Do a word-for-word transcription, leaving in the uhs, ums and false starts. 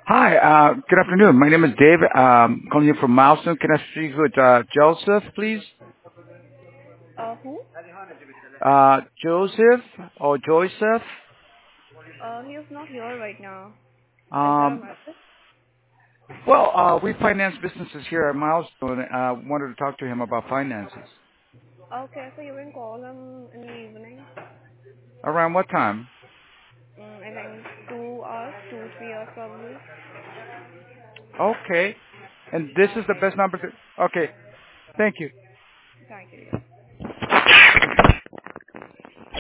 Hi, uh, good afternoon. My name is David. Um, calling you from Milestone. Can I speak with uh, Joseph, please? Uh, who? Uh, Joseph or Joseph? Uh, he is not here right now. Is there a Um, message? well, uh, we finance businesses here at Milestone. Uh, wanted to talk to him about finances. Okay, so you can call him in the evening. Around what time? Mm, I think two hours, two, three hours probably. Okay. And this is the Okay. best number to... Okay. Thank you. Thank you.